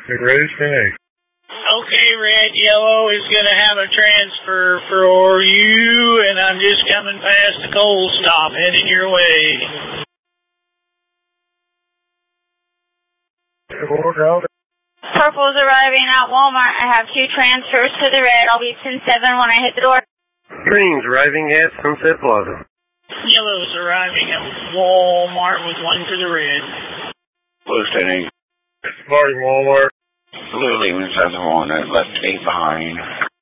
Get ready for me. Okay, Red, Yellow is going to have a transfer for you, and I'm just coming past the coal stop, heading your way. Purple's arriving at Walmart. I have 2 transfers to the red. I'll be 10-7 when I hit the door. Green's arriving at Sunset Plaza. Yellow's arriving at Walmart with 1 to the red. Blue standing. Morning, Walmart. Blue leaving inside the one that left 8 behind.